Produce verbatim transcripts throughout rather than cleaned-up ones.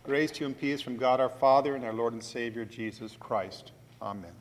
Grace to you and peace from God our Father and our Lord and Savior Jesus Christ. Amen.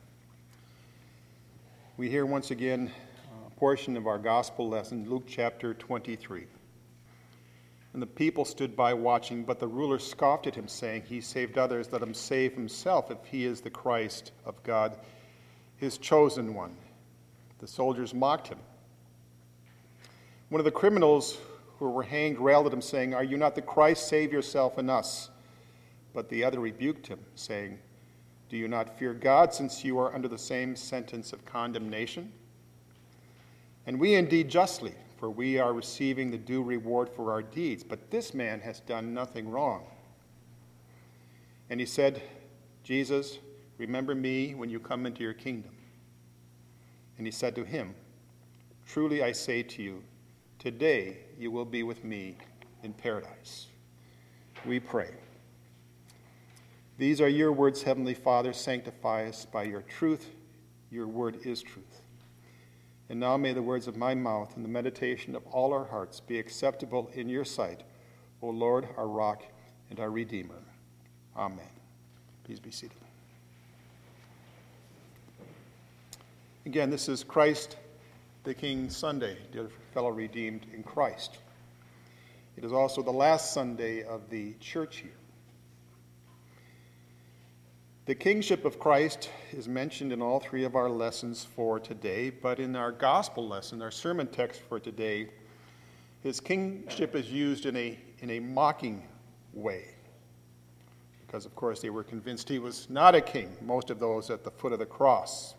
We hear once again a portion of our gospel lesson, Luke chapter twenty-three. And the people stood by watching, but the ruler scoffed at him, saying, "He saved others, let him save himself if he is the Christ of God, his chosen one." The soldiers mocked him. One of the criminals who were hanged railed at him, saying, "Are you not the Christ? Save yourself and us." But the other rebuked him, saying, "Do you not fear God, since you are under the same sentence of condemnation? And we indeed justly, for we are receiving the due reward for our deeds, but this man has done nothing wrong." And he said, "Jesus, remember me when you come into your kingdom." And he said to him, "Truly I say to you, today you will be with me in paradise." We pray. These are your words, Heavenly Father. Sanctify us by your truth. Your word is truth. And now may the words of my mouth and the meditation of all our hearts be acceptable in your sight, O Lord, our rock and our Redeemer. Amen. Please be seated. Again, this is Christ the King Sunday, dear fellow redeemed in Christ. It is also the last Sunday of the church year. The kingship of Christ is mentioned in all three of our lessons for today, but in our gospel lesson, our sermon text for today, his kingship is used in a, in a mocking way. Because, of course, they were convinced he was not a king, most of those at the foot of the cross.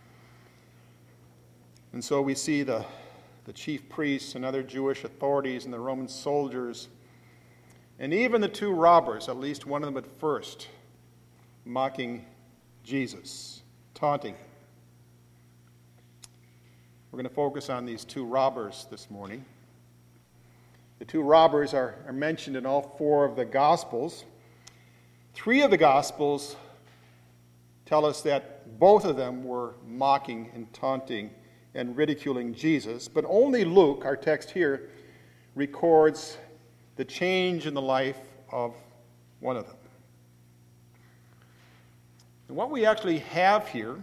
And so we see the, the chief priests and other Jewish authorities and the Roman soldiers, and even the two robbers, at least one of them at first, mocking Jesus, taunting him. We're going to focus on these two robbers this morning. The two robbers are, are mentioned in all four of the Gospels. Three of the Gospels tell us that both of them were mocking and taunting and ridiculing Jesus, but only Luke, our text here, records the change in the life of one of them. And what we actually have here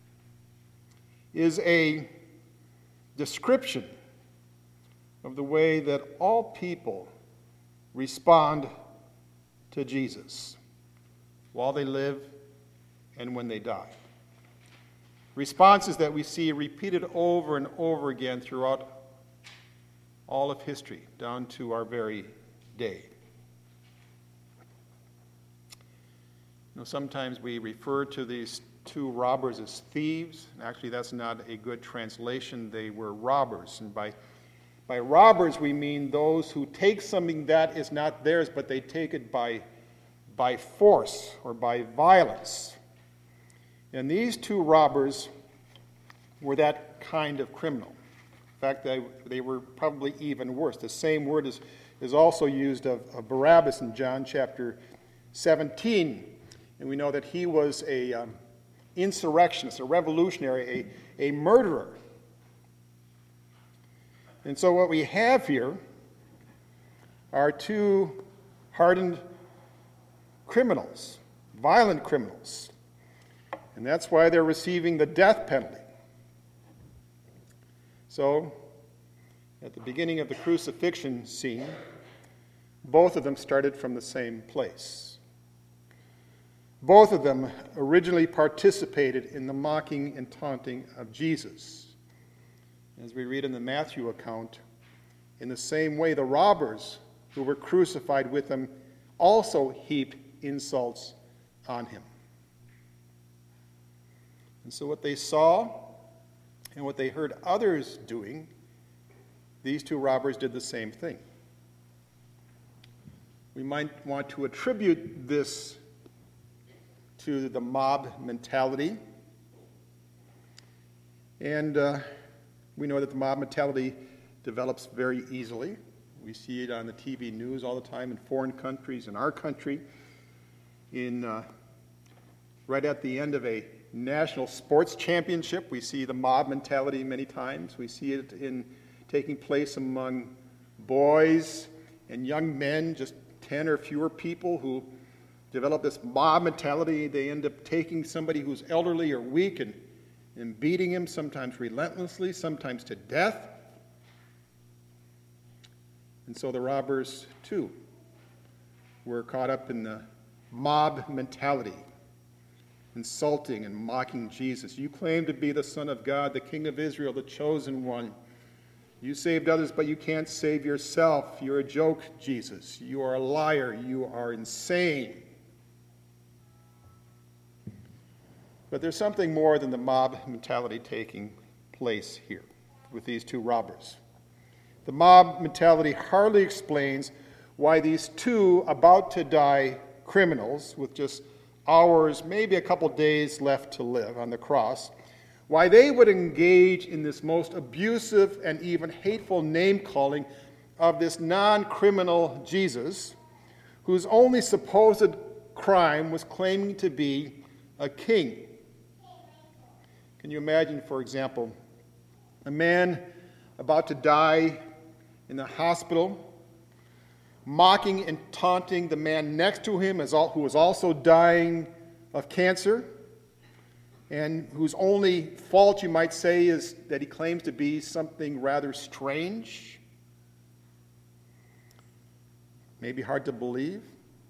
is a description of the way that all people respond to Jesus while they live and when they die. Responses that we see repeated over and over again throughout all of history, down to our very day. You know, sometimes we refer to these two robbers as thieves. Actually, that's not a good translation. They were robbers. And by, by robbers, we mean those who take something that is not theirs, but they take it by, by force or by violence. And these two robbers were that kind of criminal. In fact, they, they were probably even worse. The same word is, is also used of, of Barabbas in John chapter seventeen. And we know that he was a um, insurrectionist, a revolutionary, a, a murderer. And so what we have here are two hardened criminals, violent criminals. And that's why they're receiving the death penalty. So, at the beginning of the crucifixion scene, both of them started from the same place. Both of them originally participated in the mocking and taunting of Jesus. As we read in the Matthew account, in the same way the robbers who were crucified with him also heaped insults on him. And so what they saw and what they heard others doing, these two robbers did the same thing. We might want to attribute this to the mob mentality. And uh, we know that the mob mentality develops very easily. We see it on the T V news all the time in foreign countries, in our country. In uh, right at the end of a national sports championship, we see the mob mentality many times. We see it in taking place among boys and young men, just ten or fewer people who develop this mob mentality. They end up taking somebody who's elderly or weak and, and beating him, sometimes relentlessly, sometimes to death. And so the robbers, too, were caught up in the mob mentality, insulting and mocking Jesus. You claim to be the Son of God, the King of Israel, the chosen one. You saved others, but you can't save yourself. You're a joke, Jesus. You are a liar. You are insane. But there's something more than the mob mentality taking place here with these two robbers. The mob mentality hardly explains why these two about-to-die criminals, with just hours, maybe a couple days left to live on the cross, why they would engage in this most abusive and even hateful name-calling of this non-criminal Jesus, whose only supposed crime was claiming to be a king. Can you imagine, for example, a man about to die in the hospital, mocking and taunting the man next to him as all, who was also dying of cancer, and whose only fault, you might say, is that he claims to be something rather strange? Maybe hard to believe.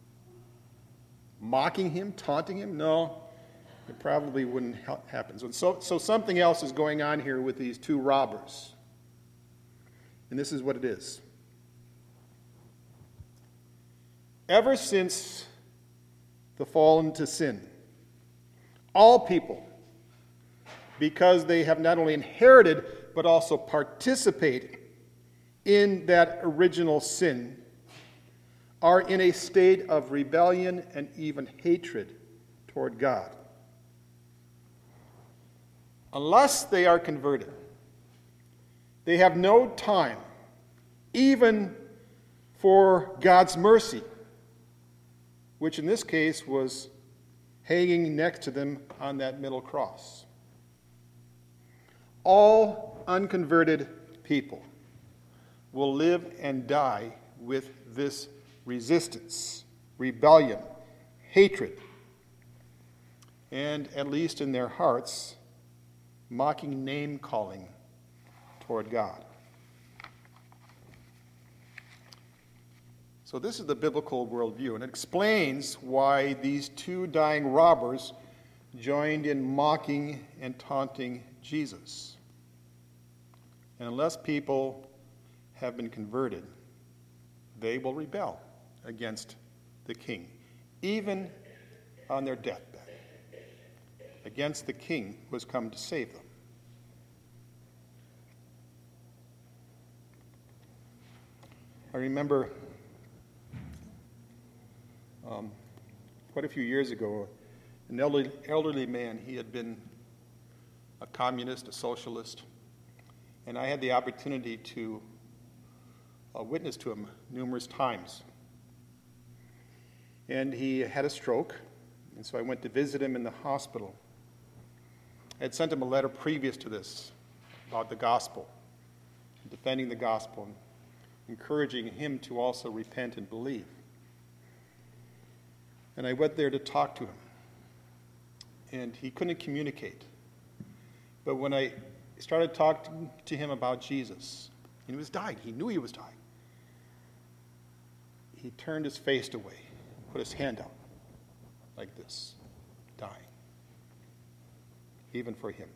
Mocking him, taunting him? No, it probably wouldn't ha- happen. So, so something else is going on here with these two robbers. And this is what it is. Ever since the fall into sin, all people, because they have not only inherited but also participated in that original sin, are in a state of rebellion and even hatred toward God. Unless they are converted, they have no time, even for God's mercy, which in this case was hanging next to them on that middle cross. All unconverted people will live and die with this resistance, rebellion, hatred, and, at least in their hearts, mocking name-calling toward God. So this is the biblical worldview, and it explains why these two dying robbers joined in mocking and taunting Jesus. And unless people have been converted, they will rebel against the king, even on their deathbed, against the king who has come to save them. I remember um, quite a few years ago, an elderly, elderly man, he had been a communist, a socialist, and I had the opportunity to uh, witness to him numerous times. And he had a stroke, and so I went to visit him in the hospital. I had sent him a letter previous to this about the gospel, defending the gospel, and encouraging him to also repent and believe. And I went there to talk to him, and he couldn't communicate. But when I started talking to him about Jesus, and he was dying, he knew he was dying, he turned his face away, put his hand out like this, dying, even for him.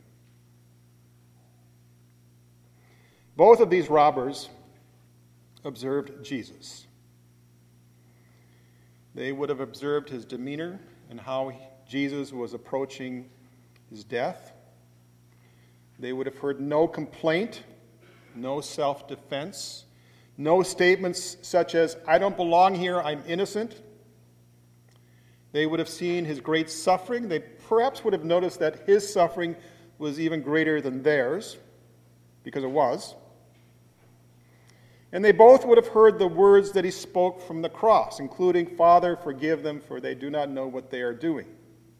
Both of these robbers observed Jesus. They would have observed his demeanor and how Jesus was approaching his death. They would have heard no complaint, no self-defense, no statements such as, "I don't belong here, I'm innocent." They would have seen his great suffering. They perhaps would have noticed that his suffering was even greater than theirs, because it was. And they both would have heard the words that he spoke from the cross, including, "Father, forgive them, for they do not know what they are doing."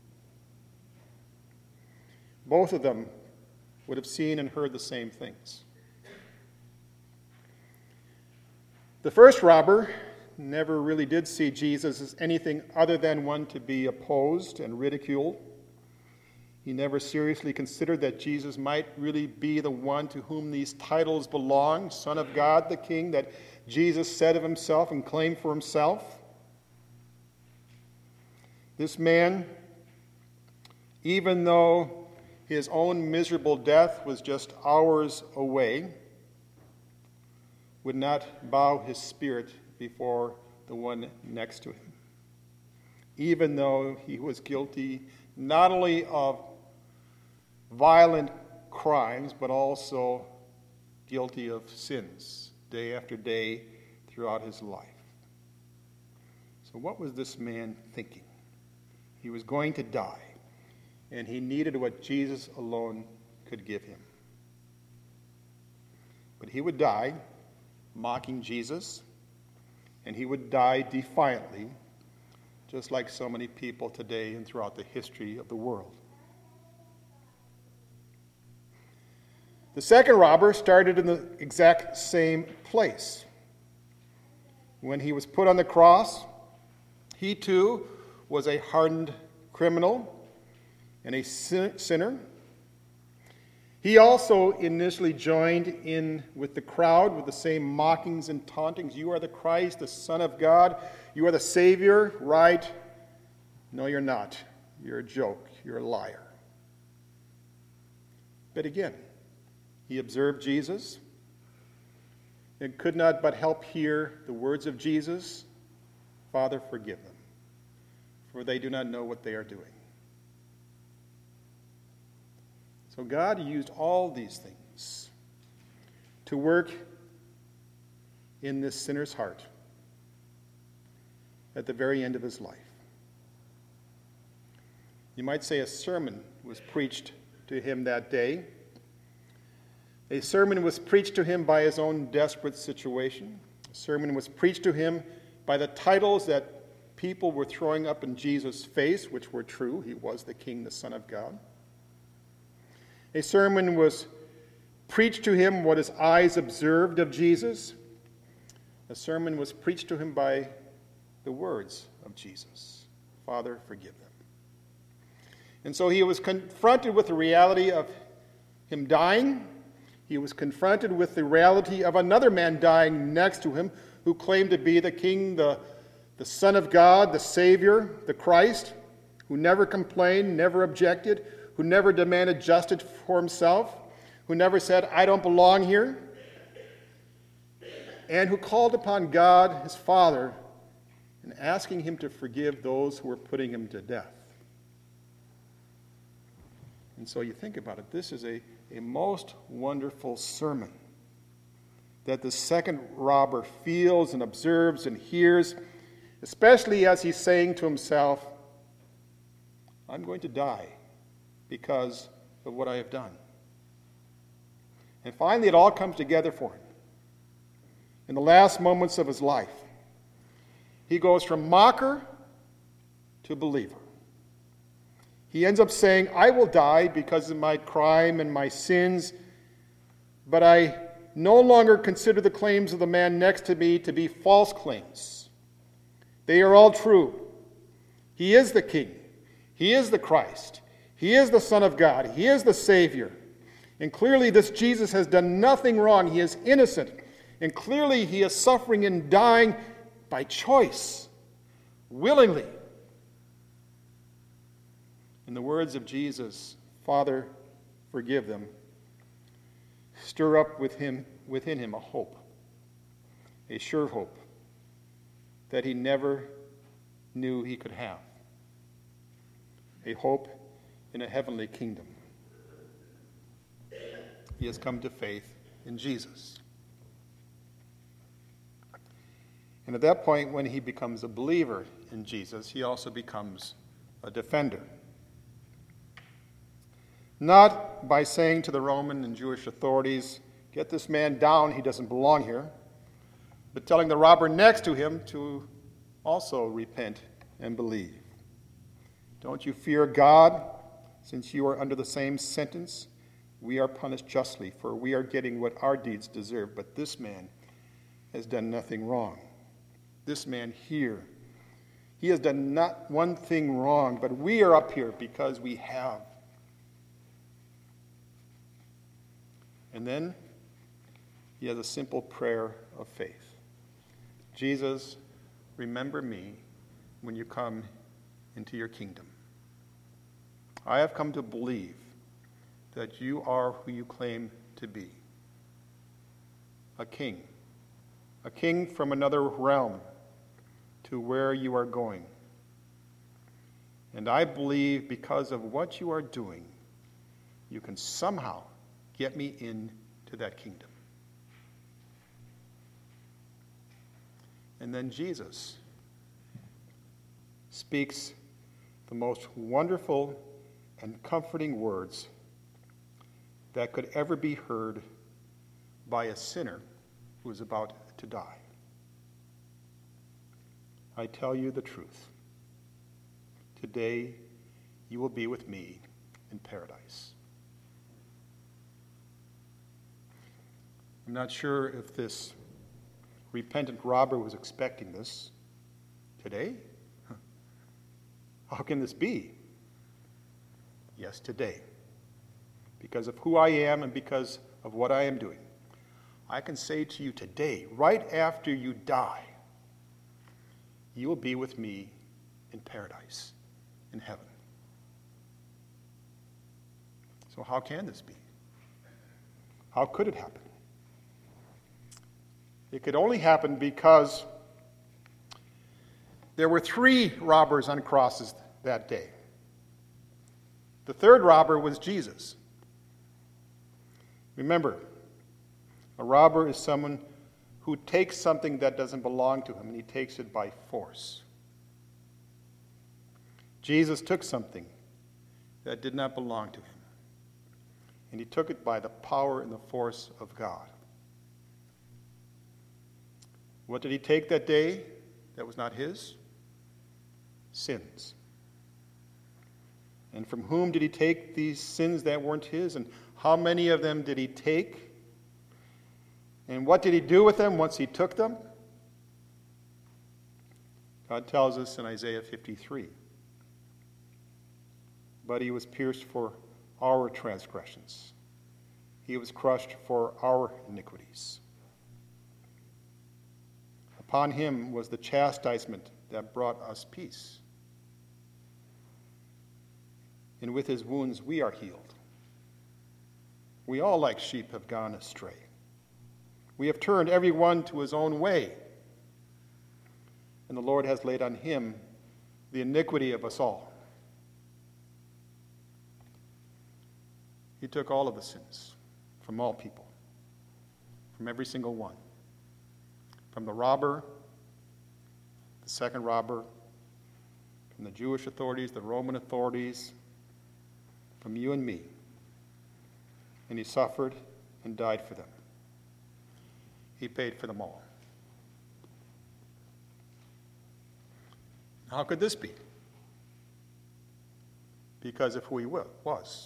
Both of them would have seen and heard the same things. The first robber never really did see Jesus as anything other than one to be opposed and ridiculed. He never seriously considered that Jesus might really be the one to whom these titles belong, Son of God, the King, that Jesus said of himself and claimed for himself. This man, even though his own miserable death was just hours away, would not bow his spirit before the one next to him, even though he was guilty not only of violent crimes, but also guilty of sins day after day throughout his life. So what was this man thinking? He was going to die, and he needed what Jesus alone could give him. But he would die mocking Jesus, and he would die defiantly, just like so many people today and throughout the history of the world. The second robber started in the exact same place. When he was put on the cross, he too was a hardened criminal and a sinner. He also initially joined in with the crowd with the same mockings and tauntings. You are the Christ, the Son of God. You are the Savior, right? No, you're not. You're a joke. You're a liar. But again, he observed Jesus and could not but help hear the words of Jesus, Father, forgive them, for they do not know what they are doing. So God used all these things to work in this sinner's heart at the very end of his life. You might say a sermon was preached to him that day. A sermon was preached to him by his own desperate situation. A sermon was preached to him by the titles that people were throwing up in Jesus' face, which were true. He was the King, the Son of God. A sermon was preached to him what his eyes observed of Jesus. A sermon was preached to him by the words of Jesus, Father, forgive them. And so he was confronted with the reality of him dying. He was confronted with the reality of another man dying next to him who claimed to be the King, the, the Son of God, the Savior, the Christ, who never complained, never objected, who never demanded justice for himself, who never said, I don't belong here, and who called upon God, his Father, and asking him to forgive those who were putting him to death. And so you think about it, this is a, a most wonderful sermon that the second robber feels and observes and hears, especially as he's saying to himself, I'm going to die because of what I have done. And finally, it all comes together for him. In the last moments of his life, he goes from mocker to believer. He ends up saying, I will die because of my crime and my sins, but I no longer consider the claims of the man next to me to be false claims. They are all true. He is the King. He is the Christ. He is the Son of God. He is the Savior. And clearly this Jesus has done nothing wrong. He is innocent. And clearly he is suffering and dying by choice, willingly. In the words of Jesus, Father, forgive them, stir up with him, within him a hope, a sure hope that he never knew he could have, a hope in a heavenly kingdom. He has come to faith in Jesus. And at that point, when he becomes a believer in Jesus, he also becomes a defender. Not by saying to the Roman and Jewish authorities, get this man down, he doesn't belong here, but telling the robber next to him to also repent and believe. Don't you fear God, since you are under the same sentence? We are punished justly, for we are getting what our deeds deserve, but this man has done nothing wrong. this man here. He has done not one thing wrong, but we are up here because we have. And then he has a simple prayer of faith. Jesus, remember me when you come into your kingdom. I have come to believe that you are who you claim to be. A king. A king from another realm to where you are going. And I believe because of what you are doing, you can somehow get me into that kingdom. And then Jesus speaks the most wonderful and comforting words that could ever be heard by a sinner who is about to die. I tell you the truth. Today you will be with me in paradise. I'm not sure if this repentant robber was expecting this. Today? How can this be? Yes, today. Because of who I am and because of what I am doing. I can say to you today, right after you die, you will be with me in paradise, in heaven. So how can this be? How could it happen? It could only happen because there were three robbers on crosses that day. The third robber was Jesus. Remember, a robber is someone who takes something that doesn't belong to him, and he takes it by force. Jesus took something that did not belong to him, and he took it by the power and the force of God. What did he take that day that was not his? Sins. And from whom did he take these sins that weren't his? And how many of them did he take? And what did he do with them once he took them? God tells us in Isaiah fifty-three. But he was pierced for our transgressions. He was crushed for our iniquities. Upon him was the chastisement that brought us peace. And with his wounds we are healed. We all like sheep have gone astray. We have turned every one to his own way. And the Lord has laid on him the iniquity of us all. He took all of the sins from all people, from every single one. From the robber, the second robber, from the Jewish authorities, the Roman authorities, from you and me. And he suffered and died for them. He paid for them all. How could this be? Because of who he was.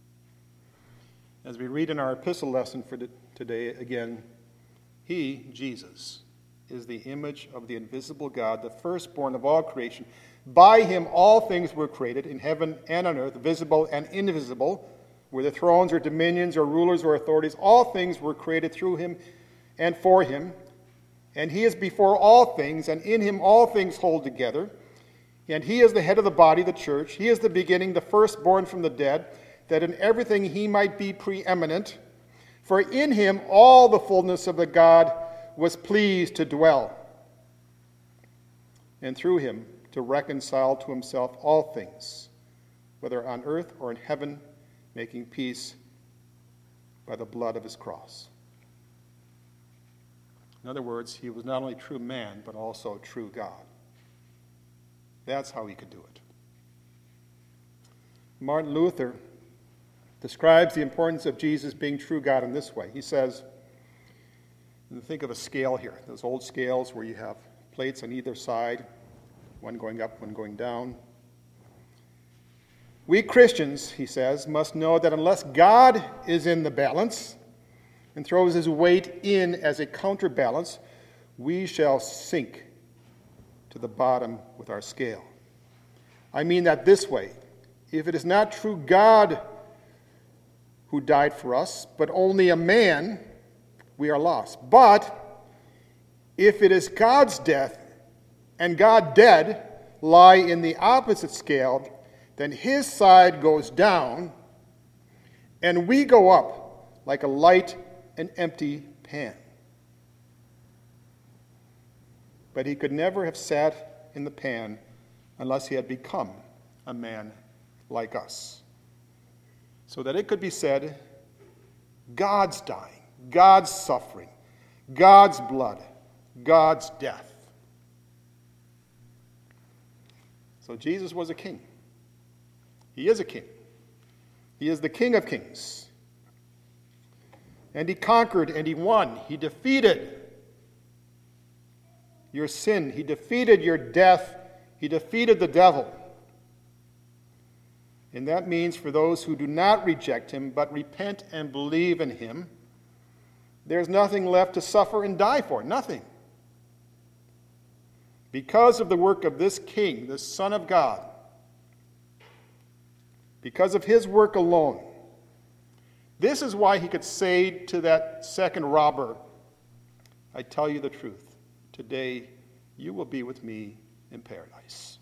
As we read in our epistle lesson for today again, he, Jesus, is the image of the invisible God, the firstborn of all creation. By him all things were created, in heaven and on earth, visible and invisible, whether thrones or dominions or rulers or authorities. All things were created through him and for him. And he is before all things, and in him all things hold together. And he is the head of the body, the church. He is the beginning, the firstborn from the dead, that in everything he might be preeminent. For in him all the fullness of the God was pleased to dwell, and through him to reconcile to himself all things, whether on earth or in heaven, making peace by the blood of his cross. In other words, he was not only true man, but also true God. That's how he could do it. Martin Luther describes the importance of Jesus being true God in this way. He says, and think of a scale here, those old scales where you have plates on either side, one going up, one going down. We Christians, he says, must know that unless God is in the balance and throws his weight in as a counterbalance, we shall sink to the bottom with our scale. I mean that this way: if it is not true God who died for us, but only a man, we are lost. But if it is God's death and God dead lie in the opposite scale, then his side goes down and we go up like a light and empty pan. But he could never have sat in the pan unless he had become a man like us. So that it could be said, God's dying, God's suffering, God's blood, God's death. So Jesus was a king. He is a king. He is the King of kings. And he conquered and he won. He defeated your sin. He defeated your death. He defeated the devil. And that means for those who do not reject him, but repent and believe in him, there's nothing left to suffer and die for. Nothing. Because of the work of this King, this Son of God, because of his work alone, this is why he could say to that second robber, I tell you the truth, today you will be with me in paradise.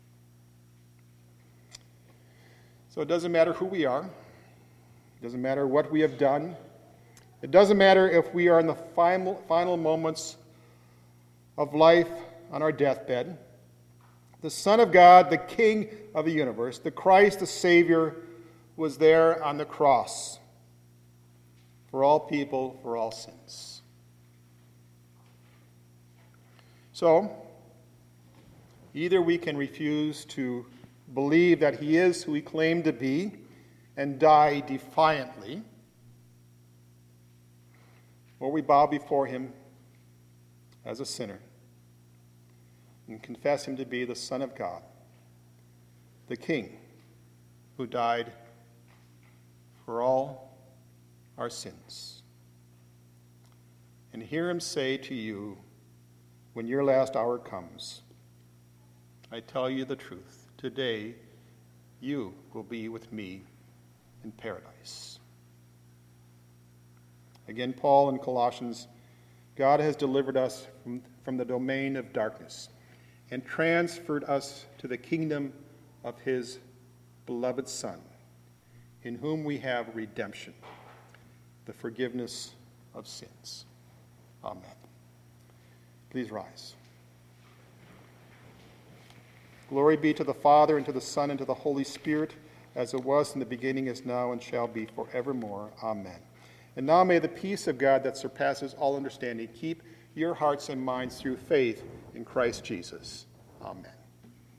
So it doesn't matter who we are. It doesn't matter what we have done. It doesn't matter if we are in the final, final moments of life on our deathbed. The Son of God, the King of the universe, the Christ, the Savior, was there on the cross for all people, for all sins. So, either we can refuse to believe that he is who he claimed to be and die defiantly, or we bow before him as a sinner and confess him to be the Son of God, the King who died for all our sins. And hear him say to you when your last hour comes, I tell you the truth. Today, you will be with me in paradise. Again, Paul in Colossians, God has delivered us from, from the domain of darkness and transferred us to the kingdom of his beloved Son, in whom we have redemption, the forgiveness of sins. Amen. Please rise. Glory be to the Father, and to the Son, and to the Holy Spirit, as it was in the beginning, is now, and shall be forevermore. Amen. And now may the peace of God that surpasses all understanding keep your hearts and minds through faith in Christ Jesus. Amen.